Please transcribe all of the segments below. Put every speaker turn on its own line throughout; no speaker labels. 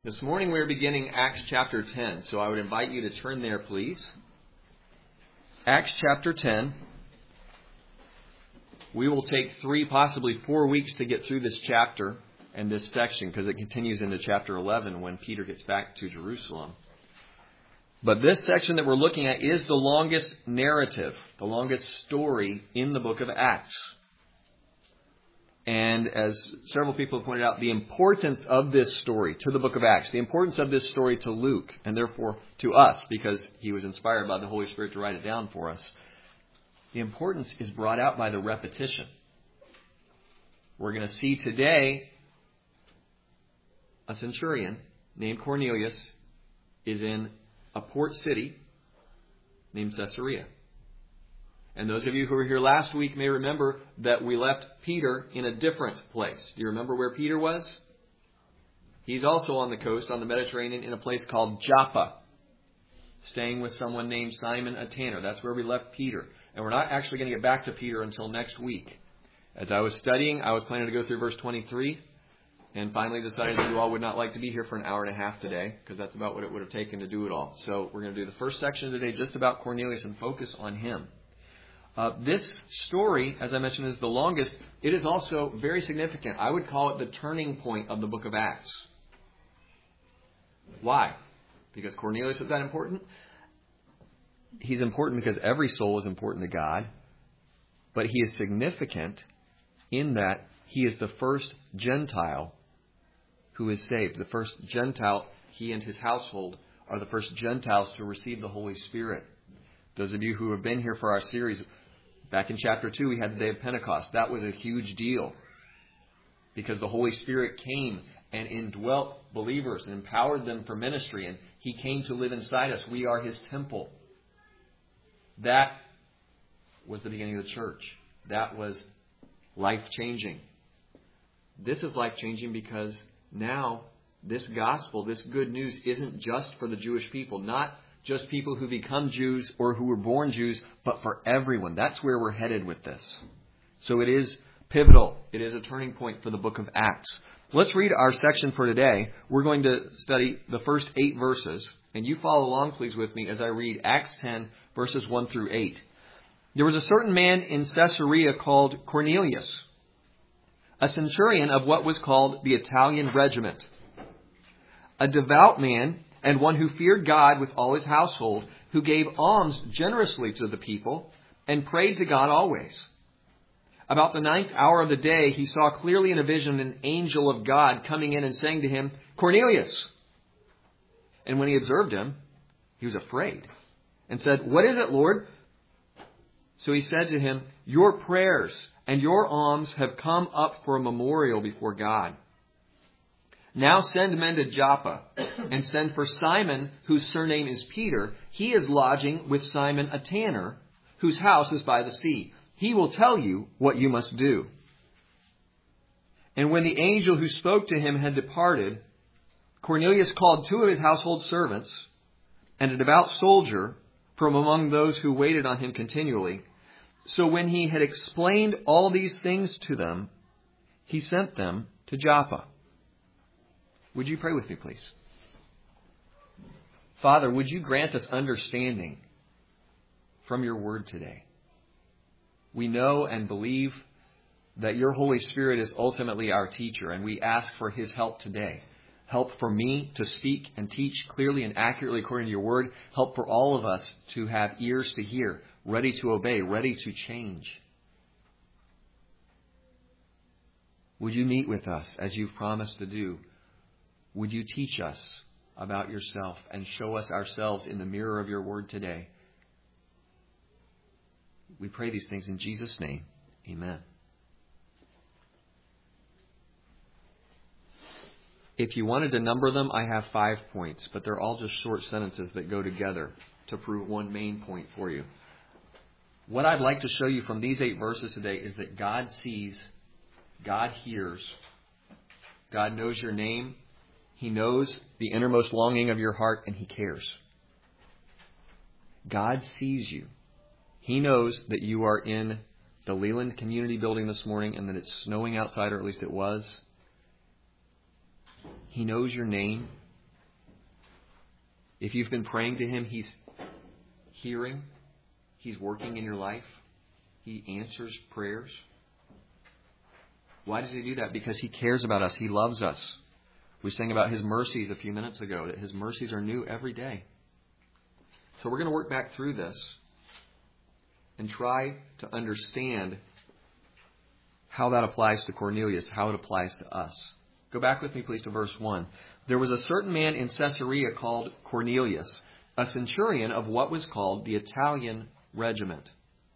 This morning we're beginning Acts chapter 10, so I would invite you to turn there, please. Acts chapter 10. We will take 3, possibly 4 weeks to get through this chapter and this section because it continues into chapter 11 when Peter gets back to Jerusalem. But this section that we're looking at is the longest narrative, the longest story in the book of Acts. And as several people have pointed out, the importance of this story to the book of Acts, the importance of this story to Luke, and therefore to us, because he was inspired by the Holy Spirit to write it down for us, the importance is brought out by the repetition. We're going to see today a centurion named Cornelius is in a port city named Caesarea. And those of you who were here last week may remember that we left Peter in a different place. Do you remember where Peter was? He's also on the coast, on the Mediterranean, in a place called Joppa, staying with someone named Simon a tanner. That's where we left Peter. And we're not actually going to get back to Peter until next week. As I was studying, I was planning to go through verse 23, and finally decided that you all would not like to be here for an hour and a half today, because that's about what it would have taken to do it all. So we're going to do the first section today just about Cornelius and focus on him. This story, as I mentioned, is the longest. It is also very significant. I would call it the turning point of the book of Acts. Why? Because Cornelius is that important? He's important because every soul is important to God. But he is significant in that he is the first Gentile who is saved. The first Gentile, he and his household, are the first Gentiles to receive the Holy Spirit. Those of you who have been here for our series, back in chapter 2, we had the day of Pentecost. That was a huge deal because the Holy Spirit came and indwelt believers and empowered them for ministry. And he came to live inside us. We are his temple. That was the beginning of the church. That was life-changing. This is life-changing because now this gospel, this good news, isn't just for the Jewish people. Not just people who become Jews or who were born Jews, but for everyone. That's where we're headed with this. So it is pivotal. It is a turning point for the book of Acts. Let's read our section for today. We're going to study the first 8 verses. And you follow along, please, with me as I read Acts 10, verses 1 through 8. There was a certain man in Caesarea called Cornelius, a centurion of what was called the Italian regiment, a devout man, and one who feared God with all his household, who gave alms generously to the people and prayed to God always. About the 9th hour of the day, he saw clearly in a vision an angel of God coming in and saying to him, "Cornelius." And when he observed him, he was afraid and said, "What is it, Lord?" So he said to him, "Your prayers and your alms have come up for a memorial before God. Now send men to Joppa and send for Simon, whose surname is Peter. He is lodging with Simon a tanner, whose house is by the sea. He will tell you what you must do." And when the angel who spoke to him had departed, Cornelius called 2 of his household servants and a devout soldier from among those who waited on him continually. So when he had explained all these things to them, he sent them to Joppa. Would you pray with me, please? Father, would you grant us understanding from your word today? We know and believe that your Holy Spirit is ultimately our teacher, and we ask for his help today. Help for me to speak and teach clearly and accurately according to your word. Help for all of us to have ears to hear, ready to obey, ready to change. Would you meet with us as you've promised to do? Would you teach us about yourself and show us ourselves in the mirror of your word today? We pray these things in Jesus' name. Amen. If you wanted to number them, I have 5 points, but they're all just short sentences that go together to prove one main point for you. What I'd like to show you from these 8 verses today is that God sees, God hears, God knows your name, he knows the innermost longing of your heart, and he cares. God sees you. He knows that you are in the Leland Community Building this morning and that it's snowing outside, or at least it was. He knows your name. If you've been praying to Him, He's hearing. He's working in your life. He answers prayers. Why does He do that? Because He cares about us. He loves us. We sang about His mercies a few minutes ago, that His mercies are new every day. So we're going to work back through this and try to understand how that applies to Cornelius, how it applies to us. Go back with me, please, to verse 1. There was a certain man in Caesarea called Cornelius, a centurion of what was called the Italian regiment.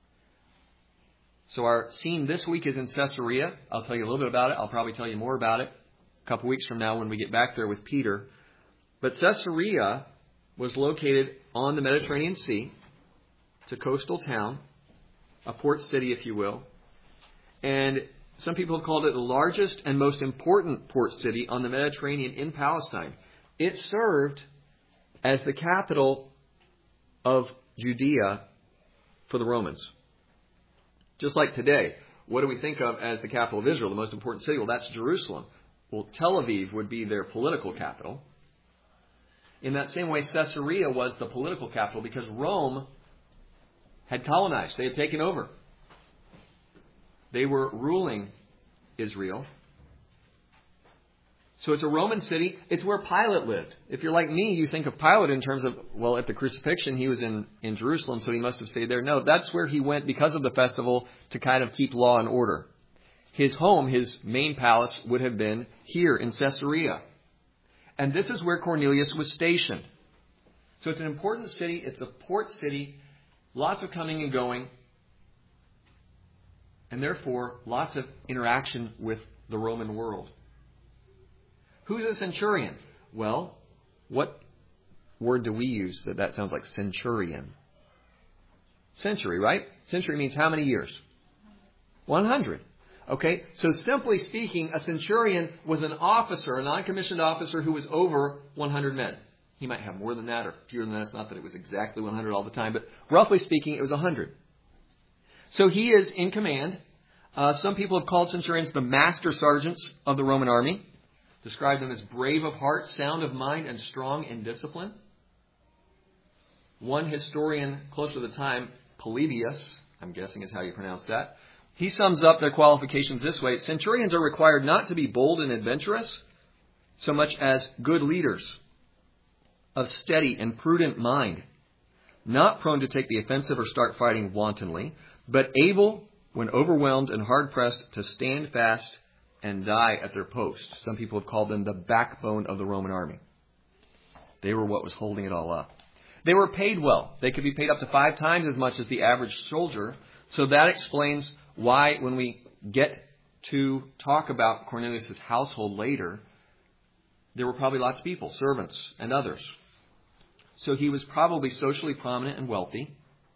So our scene this week is in Caesarea. I'll tell you a little bit about it. I'll probably tell you more about it a couple weeks from now when we get back there with Peter. But Caesarea was located on the Mediterranean Sea. It's a coastal town, a port city, if you will. And some people have called it the largest and most important port city on the Mediterranean in Palestine. It served as the capital of Judea for the Romans. Just like today, what do we think of as the capital of Israel, the most important city? Well, that's Jerusalem. Well, Tel Aviv would be their political capital. In that same way, Caesarea was the political capital because Rome had colonized. They had taken over. They were ruling Israel. So it's a Roman city. It's where Pilate lived. If you're like me, you think of Pilate in terms of, well, at the crucifixion, he was in Jerusalem, so he must have stayed there. No, that's where he went because of the festival to kind of keep law and order. His home, his main palace, would have been here in Caesarea. And this is where Cornelius was stationed. So it's an important city. It's a port city. Lots of coming and going. And therefore, lots of interaction with the Roman world. Who's a centurion? Well, what word do we use that sounds like centurion? Century, right? Century means how many years? 100. Okay, so simply speaking, a centurion was an officer, a non-commissioned officer who was over 100 men. He might have more than that or fewer than that. It's not that it was exactly 100 all the time, but roughly speaking, it was 100. So he is in command. Some people have called centurions the master sergeants of the Roman army. Describe them as brave of heart, sound of mind, and strong in discipline. One historian close to the time, Polybius, I'm guessing is how you pronounce that, he sums up their qualifications this way. Centurions are required not to be bold and adventurous, so much as good leaders, of steady and prudent mind, not prone to take the offensive or start fighting wantonly, but able, when overwhelmed and hard-pressed, to stand fast and die at their post. Some people have called them the backbone of the Roman army. They were what was holding it all up. They were paid well. They could be paid up to 5 times as much as the average soldier. So that explains why when we get to talk about Cornelius' household later, there were probably lots of people, servants and others. So he was probably socially prominent and wealthy.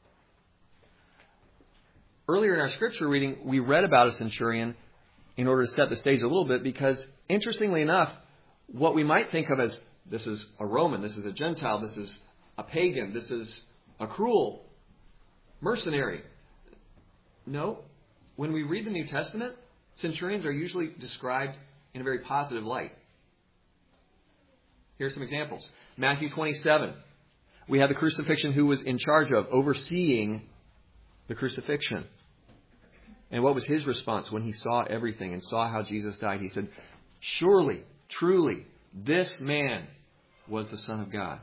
Earlier in our scripture reading, we read about a centurion in order to set the stage a little bit because, interestingly enough, what we might think of as this is a Roman, this is a Gentile, this is a pagan, this is a cruel mercenary. No, when we read the New Testament, centurions are usually described in a very positive light. Here are some examples. Matthew 27. We have the crucifixion who was in charge of, overseeing the crucifixion. And what was his response when he saw everything and saw how Jesus died? He said, surely, truly, this man was the Son of God.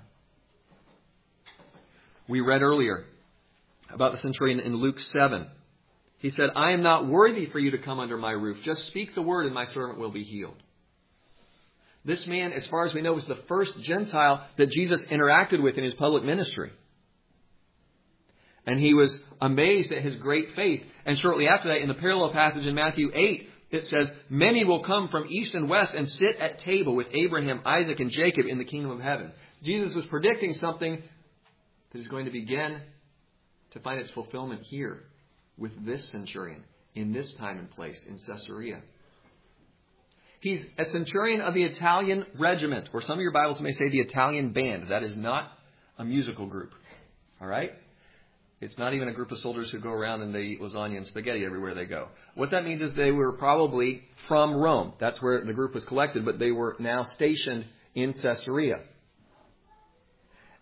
We read earlier about the centurion in Luke 7. He said, I am not worthy for you to come under my roof. Just speak the word and my servant will be healed. This man, as far as we know, was the first Gentile that Jesus interacted with in his public ministry. And he was amazed at his great faith. And shortly after that, in the parallel passage in Matthew 8, it says, many will come from east and west and sit at table with Abraham, Isaac, and Jacob in the kingdom of heaven. Jesus was predicting something that is going to begin to find its fulfillment here with this centurion in this time and place in Caesarea. He's a centurion of the Italian regiment, or some of your Bibles may say the Italian band. That is not a musical group. All right? It's not even a group of soldiers who go around and they eat lasagna and spaghetti everywhere they go. What that means is they were probably from Rome. That's where the group was collected, but they were now stationed in Caesarea.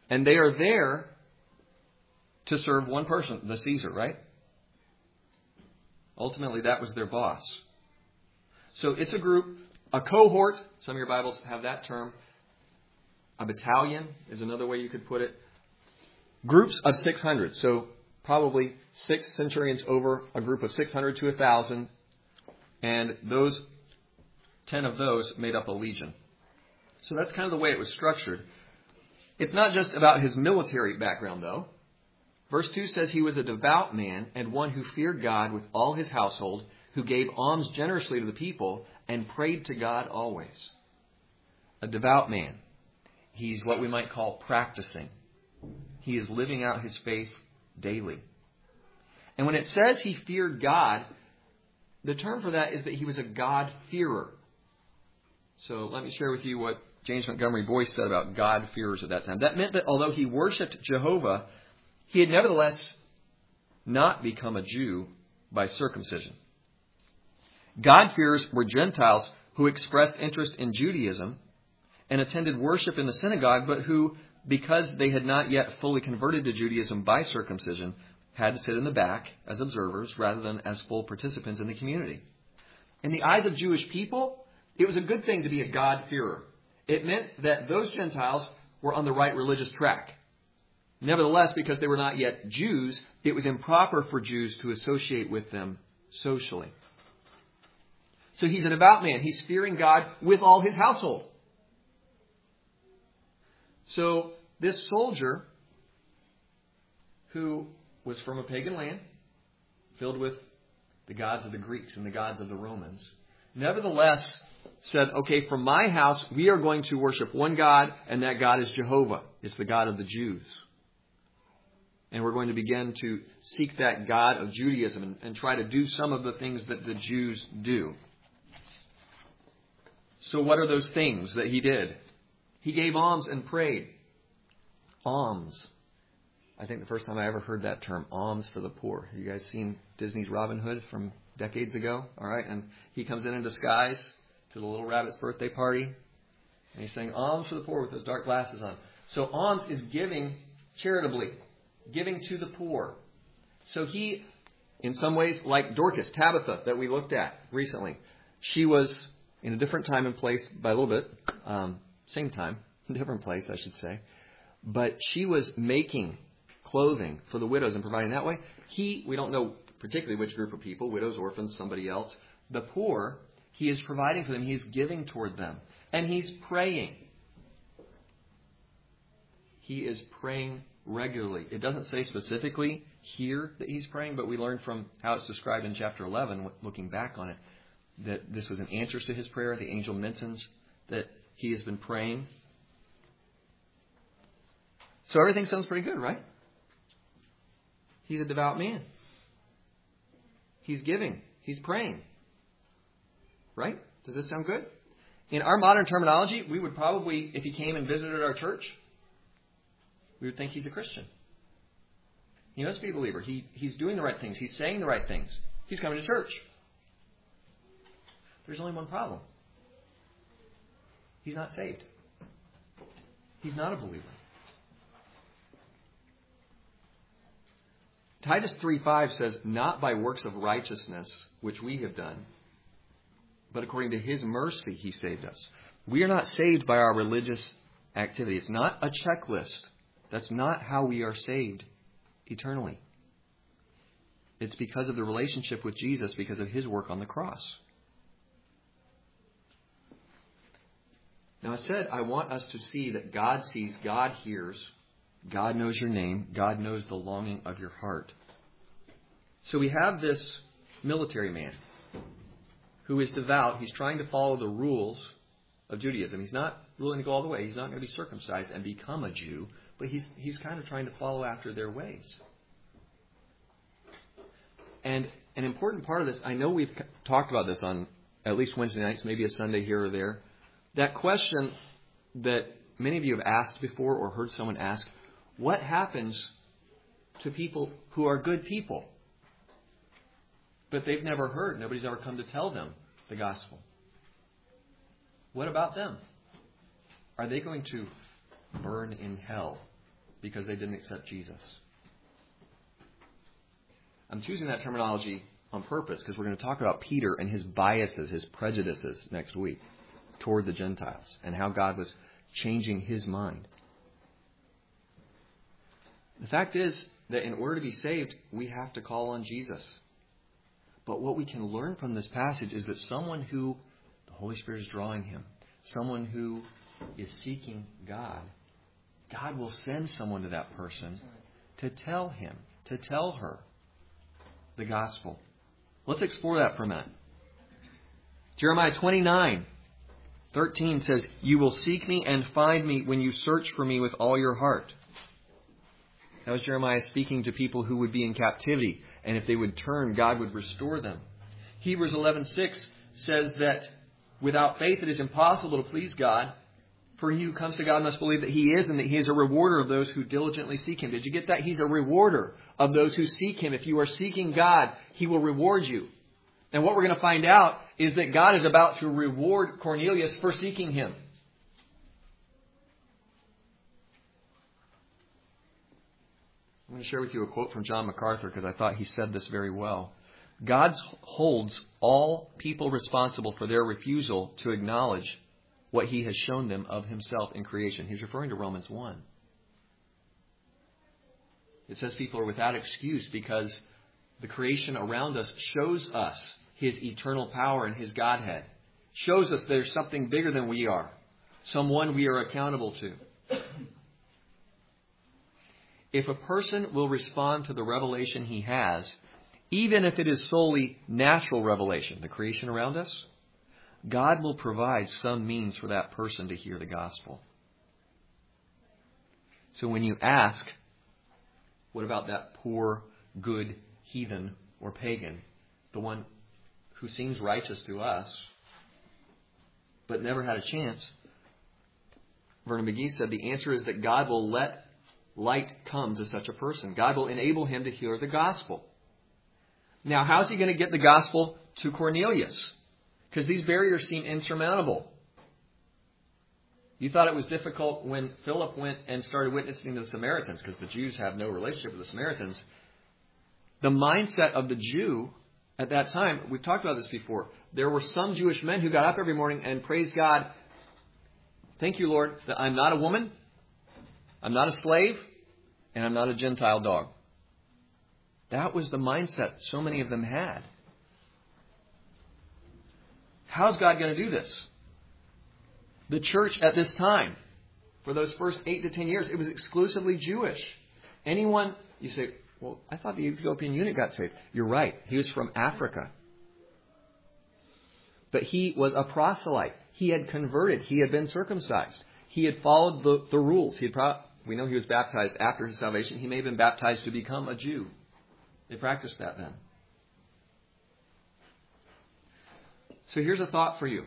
And they are there to serve one person, the Caesar, right? Ultimately, that was their boss. So it's a group, a cohort. Some of your Bibles have that term. A battalion is another way you could put it. Groups of 600. So probably 6 centurions over a group of 600 to 1,000. And 10 of those made up a legion. So that's kind of the way it was structured. It's not just about his military background, though. Verse 2 says he was a devout man and one who feared God with all his household, who gave alms generously to the people and prayed to God always. A devout man. He's what we might call practicing. He is living out his faith daily. And when it says he feared God, the term for that is that he was a God-fearer. So let me share with you what James Montgomery Boyce said about God-fearers at that time. That meant that although he worshipped Jehovah, he had nevertheless not become a Jew by circumcision. God-fearers were Gentiles who expressed interest in Judaism and attended worship in the synagogue, but who, because they had not yet fully converted to Judaism by circumcision, had to sit in the back as observers rather than as full participants in the community. In the eyes of Jewish people, it was a good thing to be a God-fearer. It meant that those Gentiles were on the right religious track. Nevertheless, because they were not yet Jews, it was improper for Jews to associate with them socially. So he's a devout man. He's fearing God with all his household. So this soldier, who was from a pagan land, filled with the gods of the Greeks and the gods of the Romans, nevertheless said, okay, for my house, we are going to worship one God, and that God is Jehovah. It's the God of the Jews. And we're going to begin to seek that God of Judaism and try to do some of the things that the Jews do. So what are those things that he did? He gave alms and prayed. Alms. I think the first time I ever heard that term, alms for the poor. Have you guys seen Disney's Robin Hood from decades ago? All right, and he comes in disguise to the little rabbit's birthday party. And he's saying, alms for the poor with those dark glasses on. So alms is giving charitably. Giving to the poor. So he, in some ways, like Dorcas, Tabitha, that we looked at recently, she was in a different time and place by a little bit. Same time, different place, I should say. But she was making clothing for the widows and providing that way. We don't know particularly which group of people, widows, orphans, somebody else. The poor, he is providing for them. He is giving toward them. And he's praying. He is praying regularly. It doesn't say specifically here that he's praying, but we learned from how it's described in chapter 11, looking back on it, that this was an answer to his prayer. The angel mentions that he has been praying. So everything sounds pretty good, right? He's a devout man. He's giving. He's praying. Right? Does this sound good? In our modern terminology, we would probably, if he came and visited our church, we would think he's a Christian. He must be a believer. He's doing the right things. He's saying the right things. He's coming to church. There's only one problem. He's not saved. He's not a believer. Titus 3:5 says, not by works of righteousness which we have done, but according to his mercy he saved us. We are not saved by our religious activity. It's not a checklist. That's not how we are saved eternally. It's because of the relationship with Jesus, because of his work on the cross. Now I said I want us to see that God sees, God hears, God knows your name, God knows the longing of your heart. So we have this military man who is devout. He's trying to follow the rules of Judaism. He's not willing to go all the way. He's not going to be circumcised and become a Jew. But he's kind of trying to follow after their ways. And an important part of this, I know we've talked about this on at least Wednesday nights, maybe a Sunday here or there. That question that many of you have asked before or heard someone ask, what happens to people who are good people, but they've never heard, nobody's ever come to tell them the gospel? What about them? Are they going to burn in hell because they didn't accept Jesus. I'm choosing that terminology on purpose because we're going to talk about Peter and his biases, his prejudices next week toward the Gentiles and how God was changing his mind. The fact is that in order to be saved, we have to call on Jesus. But what we can learn from this passage is that someone who the Holy Spirit is drawing him, someone who is seeking God, God will send someone to that person to tell him, to tell her the gospel. Let's explore that for a minute. Jeremiah 29:13 says, "You will seek me and find me when you search for me with all your heart." That was Jeremiah speaking to people who would be in captivity, and if they would turn, God would restore them. Hebrews 11:6 says that without faith it is impossible to please God, for he who comes to God must believe that he is, and that he is a rewarder of those who diligently seek him. Did you get that? He's a rewarder of those who seek him. If you are seeking God, he will reward you. And what we're going to find out is that God is about to reward Cornelius for seeking him. I'm going to share with you a quote from John MacArthur because I thought he said this very well. God holds all people responsible for their refusal to acknowledge what he has shown them of himself in creation. He's referring to Romans 1. It says people are without excuse because the creation around us shows us his eternal power and his Godhead. Shows us there's something bigger than we are. Someone we are accountable to. If a person will respond to the revelation he has, even if it is solely natural revelation, the creation around us, God will provide some means for that person to hear the gospel. So when you ask, what about that poor, good heathen or pagan, the one who seems righteous to us, but never had a chance? Vernon McGee said the answer is that God will let light come to such a person. God will enable him to hear the gospel. Now, how's he going to get the gospel to Cornelius? Because these barriers seem insurmountable. You thought it was difficult when Philip went and started witnessing to the Samaritans, because the Jews have no relationship with the Samaritans. The mindset of the Jew at that time, we've talked about this before, there were some Jewish men who got up every morning and praised God. Thank you, Lord, that I'm not a woman, I'm not a slave, and I'm not a Gentile dog. That was the mindset so many of them had. How's God going to do this? The church at this time, for those first 8 to 10 years, it was exclusively Jewish. Anyone, you say, well, I thought the Ethiopian eunuch got saved. You're right. He was from Africa. But he was a proselyte. He had converted. He had been circumcised. He had followed the rules. We know he was baptized after his salvation. He may have been baptized to become a Jew. They practiced that then. So here's a thought for you.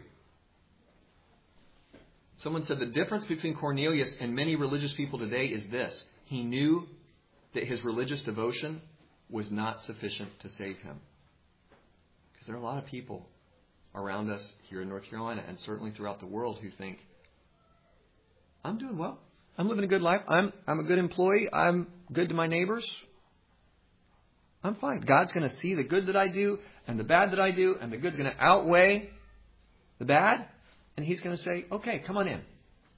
Someone said the difference between Cornelius and many religious people today is this. He knew that his religious devotion was not sufficient to save him. Because there are a lot of people around us here in North Carolina and certainly throughout the world who think, I'm doing well. I'm living a good life. I'm a good employee. I'm good to my neighbors. I'm fine. God's going to see the good that I do and the bad that I do, and the good's going to outweigh the bad, and he's going to say, okay, come on in.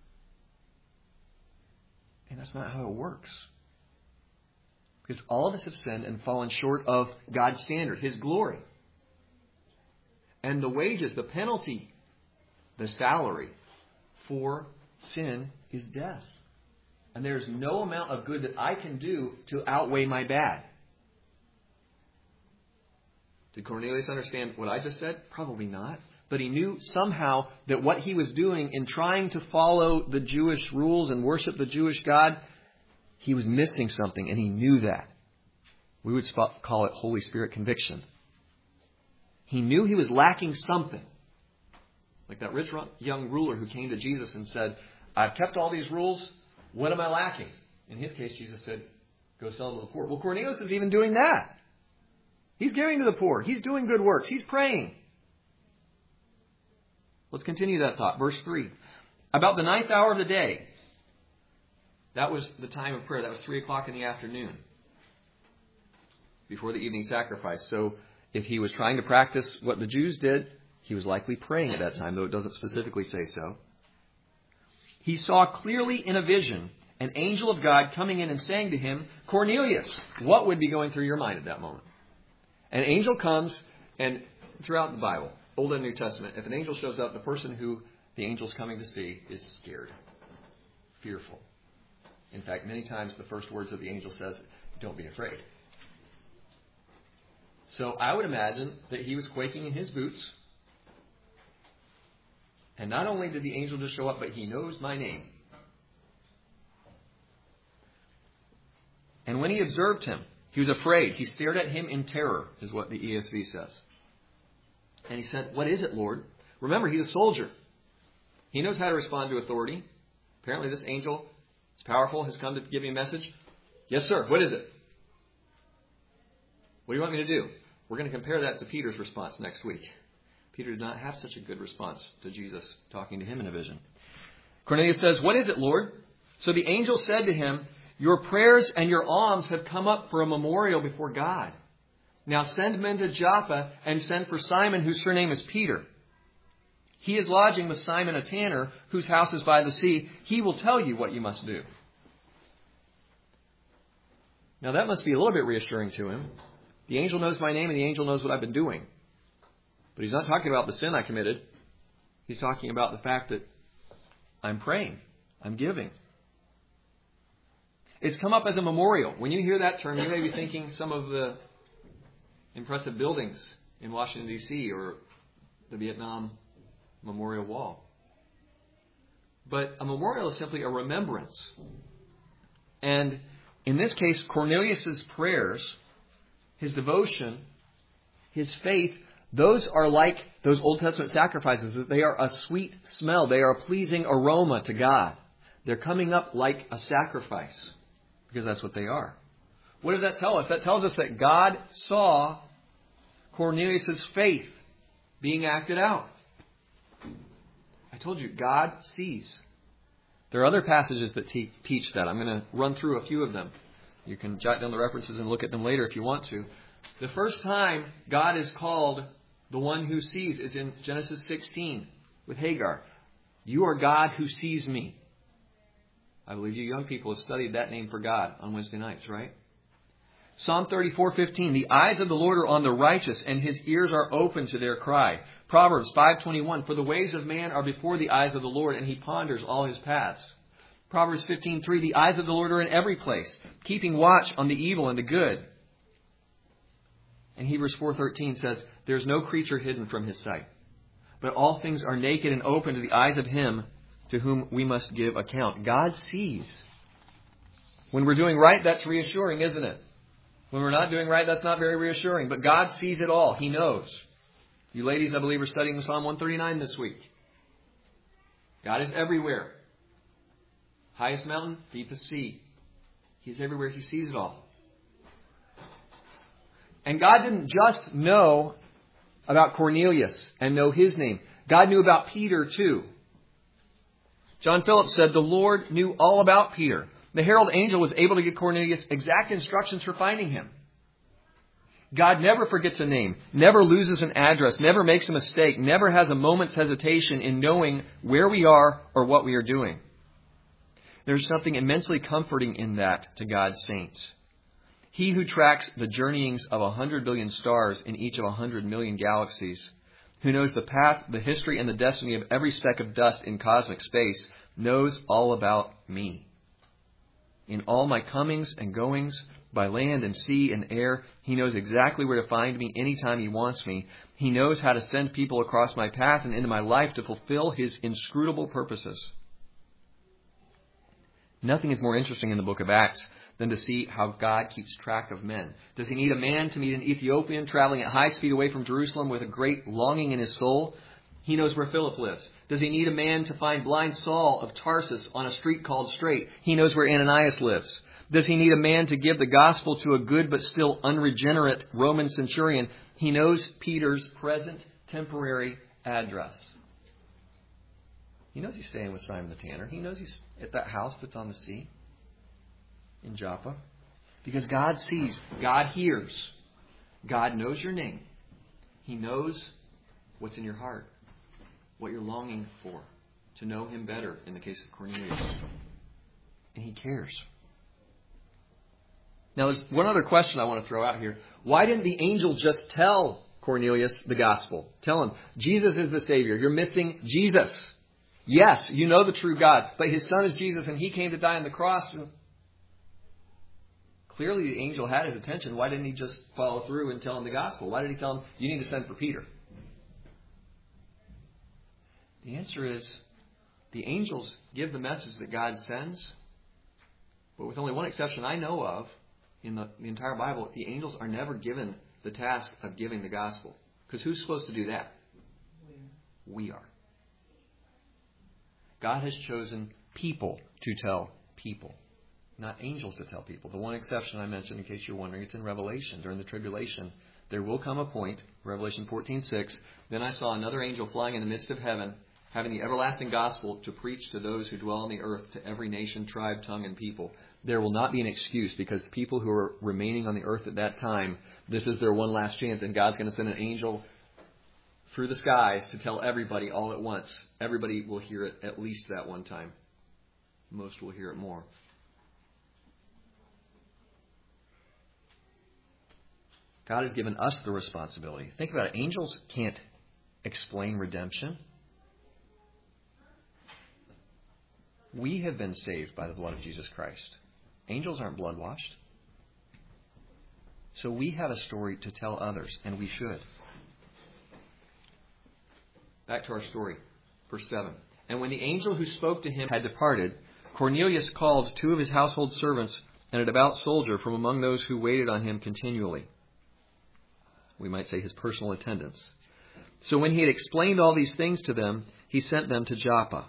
And that's not how it works. Because all of us have sinned and fallen short of God's standard, his glory. And the wages, the penalty, the salary for sin is death. And there's no amount of good that I can do to outweigh my bad. Did Cornelius understand what I just said? Probably not. But he knew somehow that what he was doing in trying to follow the Jewish rules and worship the Jewish God, he was missing something, and he knew that. We would call it Holy Spirit conviction. He knew he was lacking something. Like that rich young ruler who came to Jesus and said, I've kept all these rules. What am I lacking? In his case, Jesus said, go sell to the poor. Well, Cornelius is even doing that. He's giving to the poor. He's doing good works. He's praying. Let's continue that thought. Verse 3. About the 9th hour of the day, That was the time of prayer. That was 3 o'clock in the afternoon before the evening sacrifice. So if he was trying to practice what the Jews did, he was likely praying at that time, though it doesn't specifically say so. He saw clearly in a vision an angel of God coming in and saying to him, Cornelius. What would be going through your mind at that moment? An angel comes, and throughout the Bible, Old and New Testament, if an angel shows up, the person who the angel's coming to see is scared, fearful. In fact, many times the first words of the angel says, don't be afraid. So I would imagine that he was quaking in his boots. And not only did the angel just show up, but he knows my name. And when he observed him, he was afraid. He stared at him in terror, is what the ESV says. And he said, what is it, Lord? Remember, he's a soldier. He knows how to respond to authority. Apparently this angel is powerful, has come to give me a message. Yes, sir. What is it? What do you want me to do? We're going to compare that to Peter's response next week. Peter did not have such a good response to Jesus talking to him in a vision. Cornelius says, what is it, Lord? So the angel said to him, your prayers and your alms have come up for a memorial before God. Now send men to Joppa and send for Simon, whose surname is Peter. He is lodging with Simon, a tanner, whose house is by the sea. He will tell you what you must do. Now that must be a little bit reassuring to him. The angel knows my name and the angel knows what I've been doing. But he's not talking about the sin I committed. He's talking about the fact that I'm praying. I'm giving. It's come up as a memorial. When you hear that term, you may be thinking some of the impressive buildings in Washington, D.C. or the Vietnam Memorial Wall. But a memorial is simply a remembrance. And in this case, Cornelius' prayers, his devotion, his faith, those are like those Old Testament sacrifices. They are a sweet smell. They are a pleasing aroma to God. They're coming up like a sacrifice because that's what they are. What does that tell us? That tells us that God saw Cornelius' faith being acted out. I told you, God sees. There are other passages that teach that. I'm going to run through a few of them. You can jot down the references and look at them later if you want to. The first time God is called the one who sees is in Genesis 16 with Hagar. You are God who sees me. I believe you young people have studied that name for God on Wednesday nights, right? Psalm 34:15. The eyes of the Lord are on the righteous, and his ears are open to their cry. Proverbs 5:21. For the ways of man are before the eyes of the Lord, and he ponders all his paths. Proverbs 15:3. The eyes of the Lord are in every place, keeping watch on the evil and the good. And Hebrews 4:13 says, there is no creature hidden from his sight, but all things are naked and open to the eyes of him to whom we must give account. God sees. When we're doing right, that's reassuring, isn't it? When we're not doing right, that's not very reassuring. But God sees it all. He knows. You ladies, I believe, are studying Psalm 139 this week. God is everywhere. Highest mountain, deepest sea. He's everywhere. He sees it all. And God didn't just know about Cornelius and know his name. God knew about Peter too. John Phillips said the Lord knew all about Peter. The herald angel was able to give Cornelius exact instructions for finding him. God never forgets a name, never loses an address, never makes a mistake, never has a moment's hesitation in knowing where we are or what we are doing. There's something immensely comforting in that to God's saints. He who tracks the journeyings of 100 billion stars in each of 100 million galaxies, who knows the path, the history, and the destiny of every speck of dust in cosmic space, knows all about me. In all my comings and goings, by land and sea and air, he knows exactly where to find me anytime he wants me. He knows how to send people across my path and into my life to fulfill his inscrutable purposes. Nothing is more interesting in the book of Acts than to see how God keeps track of men. Does he need a man to meet an Ethiopian traveling at high speed away from Jerusalem with a great longing in his soul? He knows where Philip lives. Does he need a man to find blind Saul of Tarsus on a street called Straight? He knows where Ananias lives. Does he need a man to give the gospel to a good but still unregenerate Roman centurion? He knows Peter's present temporary address. He knows he's staying with Simon the Tanner. He knows he's at that house that's on the sea. in Joppa? Because God sees, God hears, God knows your name. He knows what's in your heart, what you're longing for, to know Him better in the case of Cornelius. And He cares. Now, there's one other question I want to throw out here. Why didn't the angel just tell Cornelius the gospel? Tell him, Jesus is the Savior. You're missing Jesus. Yes, you know the true God, but His Son is Jesus, and He came to die on the cross. Clearly, the angel had his attention. Why didn't He just follow through and tell him the gospel? Why did He tell him, you need to send for Peter? The answer is, the angels give the message that God sends, but with only one exception I know of, in the entire Bible, the angels are never given the task of giving the gospel. Because who's supposed to do that? We are. God has chosen people to tell people, not angels to tell people. The one exception I mentioned, in case you're wondering, it's in Revelation. During the tribulation, there will come a point, Revelation 14:6, then I saw another angel flying in the midst of heaven, having the everlasting gospel to preach to those who dwell on the earth, to every nation, tribe, tongue, and people. There will not be an excuse, because people who are remaining on the earth at that time, this is their one last chance, and God's going to send an angel through the skies to tell everybody all at once. Everybody will hear it at least that one time. Most will hear it more. God has given us the responsibility. Think about it. Angels can't explain redemption. We have been saved by the blood of Jesus Christ. Angels aren't blood washed. So we have a story to tell others, and we should. Back to our story, verse 7. And when the angel who spoke to him had departed, Cornelius called 2 of his household servants and a devout soldier from among those who waited on him continually. We might say his personal attendants. So when he had explained all these things to them, he sent them to Joppa.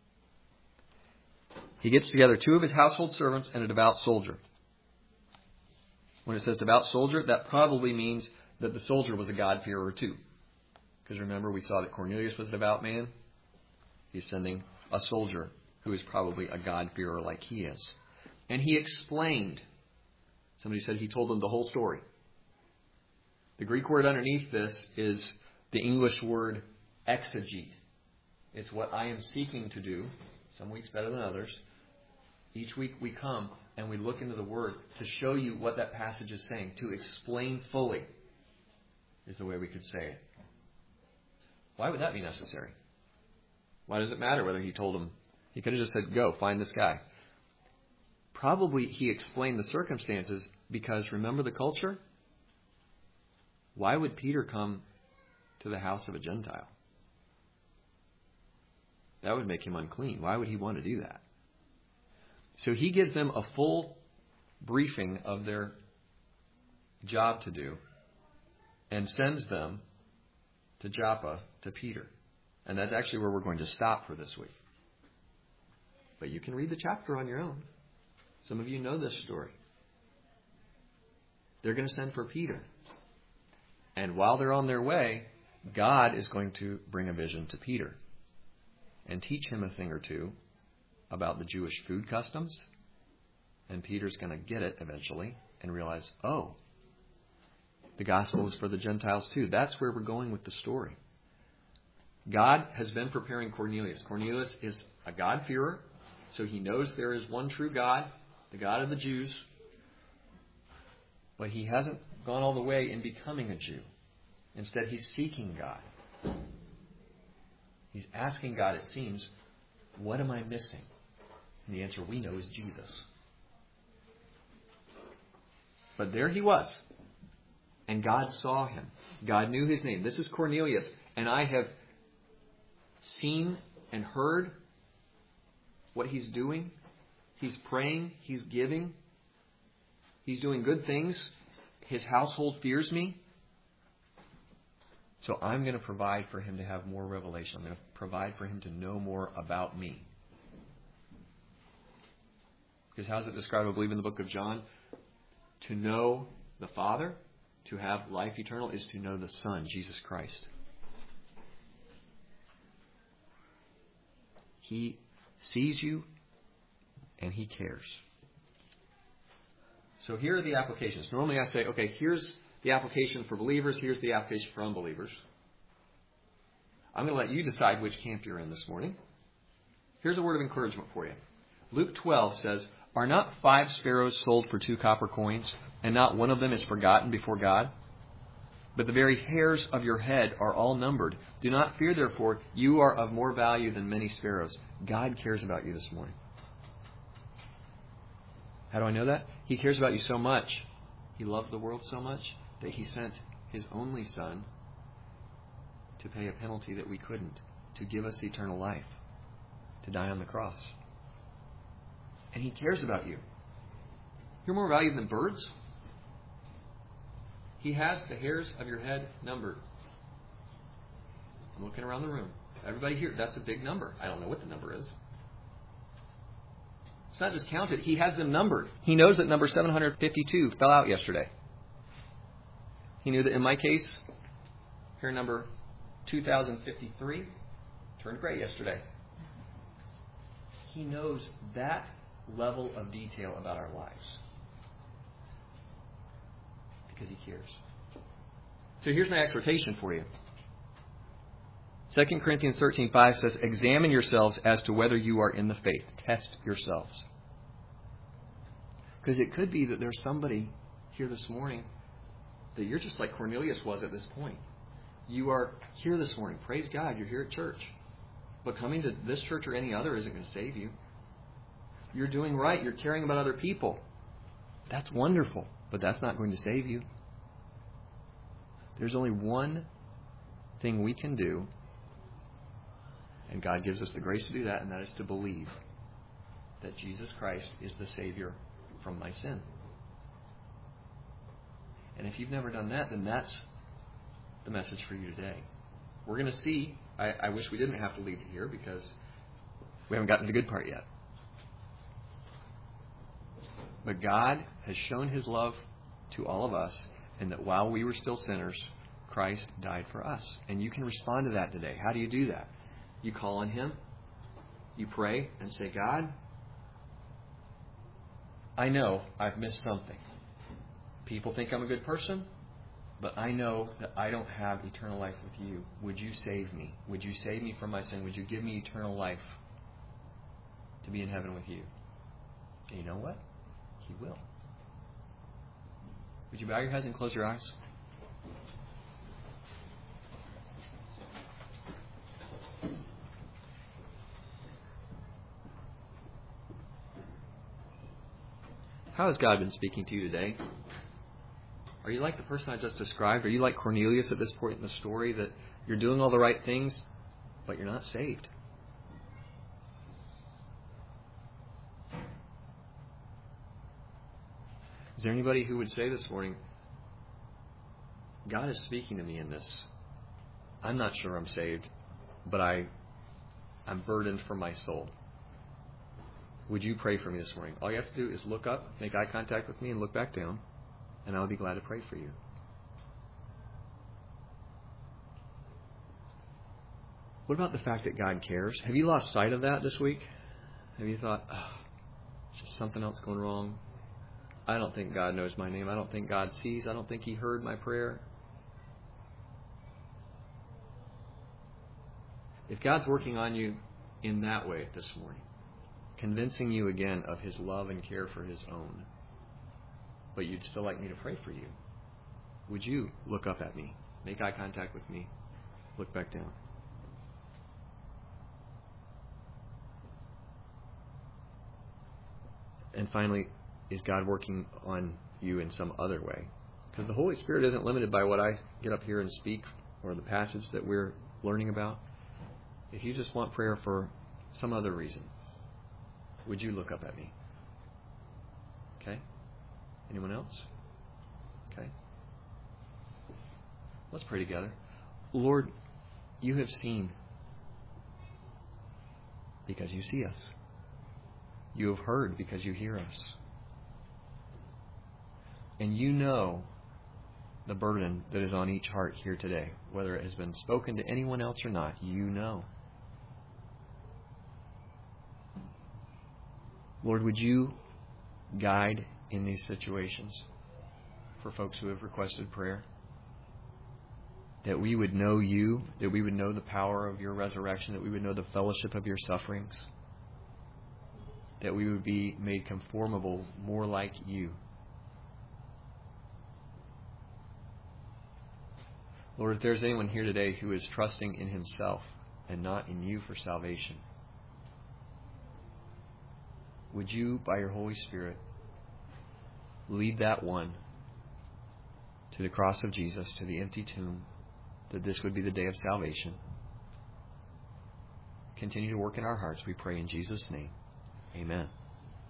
He gets together 2 of his household servants and a devout soldier. When it says devout soldier, that probably means that the soldier was a God-fearer too. Because remember, we saw that Cornelius was a devout man. He's sending a soldier who is probably a God-fearer like he is. And he explained. Somebody said he told them the whole story. The Greek word underneath this is the English word exegete. It's what I am seeking to do. Some weeks better than others. Each week we come and we look into the Word to show you what that passage is saying. To explain fully is the way we could say it. Why would that be necessary? Why does it matter whether he told them? He could have just said, go, find this guy. Probably he explained the circumstances because, remember the culture? Why would Peter come to the house of a Gentile? That would make him unclean. Why would he want to do that? So he gives them a full briefing of their job to do and sends them to Joppa to Peter. And that's actually where we're going to stop for this week. But you can read the chapter on your own. Some of you know this story. They're going to send for Peter. And while they're on their way, God is going to bring a vision to Peter and teach him a thing or two about the Jewish food customs. And Peter's going to get it eventually and realize, oh, the gospel is for the Gentiles too. That's where we're going with the story. God has been preparing Cornelius. Cornelius is a God-fearer, so he knows there is one true God, the God of the Jews. But he hasn't gone all the way in becoming a Jew. Instead, he's seeking God. He's asking God, it seems, what am I missing? And the answer we know is Jesus. But there he was. And God saw him. God knew his name. This is Cornelius. And I have seen and heard what he's doing. He's praying. He's giving. He's doing good things. His household fears me. So I'm going to provide for him to have more revelation. I'm going to provide for him to know more about me. Because how is it described, I believe, in the book of John? To know the Father, to have life eternal, is to know the Son, Jesus Christ. He sees you and he cares. So here are the applications. Normally I say, okay, here's the application for believers. Here's the application for unbelievers. I'm going to let you decide which camp you're in this morning. Here's a word of encouragement for you. Luke 12 says, "Are not 5 sparrows sold for 2 copper coins, and not one of them is forgotten before God? But the very hairs of your head are all numbered. Do not fear, therefore, you are of more value than many sparrows." God cares about you this morning. How do I know that? He cares about you so much. He loved the world so much that He sent His only Son to pay a penalty that we couldn't, to give us eternal life, to die on the cross. And He cares about you. You're more valuable than birds. He has the hairs of your head numbered. I'm looking around the room. Everybody here, that's a big number. I don't know what the number is. It's not just counted. He has them numbered. He knows that number 752 fell out yesterday. He knew that in my case, here number 2053 turned gray yesterday. He knows that level of detail about our lives because He cares. So here's my exhortation for you. 2 Corinthians 13:5 says, "Examine yourselves as to whether you are in the faith." Test yourselves. Because it could be that there's somebody here this morning that you're just like Cornelius was at this point. You are here this morning. Praise God, you're here at church. But coming to this church or any other isn't going to save you. You're doing right. You're caring about other people. That's wonderful. But that's not going to save you. There's only one thing we can do. And God gives us the grace to do that, and that is to believe that Jesus Christ is the Savior from my sin. And if you've never done that, then that's the message for you today. We're going to see. I wish we didn't have to leave here because we haven't gotten to the good part yet. But God has shown His love to all of us, and that while we were still sinners, Christ died for us. And you can respond to that today. How do you do that? You call on Him. You pray and say, "God, I know I've missed something. People think I'm a good person, but I know that I don't have eternal life with You. Would You save me? Would You save me from my sin? Would You give me eternal life to be in heaven with You?" And you know what? He will. Would you bow your heads and close your eyes? How has God been speaking to you today? Are you like the person I just described? Are you like Cornelius at this point in the story, that you're doing all the right things, but you're not saved? Is there anybody who would say this morning, God is speaking to me in this. I'm not sure I'm saved, but I'm burdened for my soul. Would you pray for me this morning? All you have to do is look up, make eye contact with me, and look back down, and I'll be glad to pray for you. What about the fact that God cares? Have you lost sight of that this week? Have you thought, it's just something else going wrong? I don't think God knows my name. I don't think God sees. I don't think He heard my prayer. If God's working on you in that way this morning, convincing you again of His love and care for His own, but you'd still like me to pray for you, would you look up at me, make eye contact with me, look back down? And finally, is God working on you in some other way? Because the Holy Spirit isn't limited by what I get up here and speak or the passage that we're learning about. If you just want prayer for some other reason, would you look up at me? Okay? Anyone else? Okay. Let's pray together. Lord, You have seen because You see us. You have heard because You hear us. And You know the burden that is on each heart here today. Whether it has been spoken to anyone else or not, You know. Lord, would You guide in these situations for folks who have requested prayer. That we would know you, that we would know the power of your resurrection, that we would know the fellowship of your sufferings, that we would be made conformable more like you. Lord, if there's anyone here today who is trusting in himself and not in you for salvation, would you, by your Holy Spirit, lead that one to the cross of Jesus, to the empty tomb, that this would be the day of salvation. Continue to work in our hearts, we pray in Jesus' name. Amen.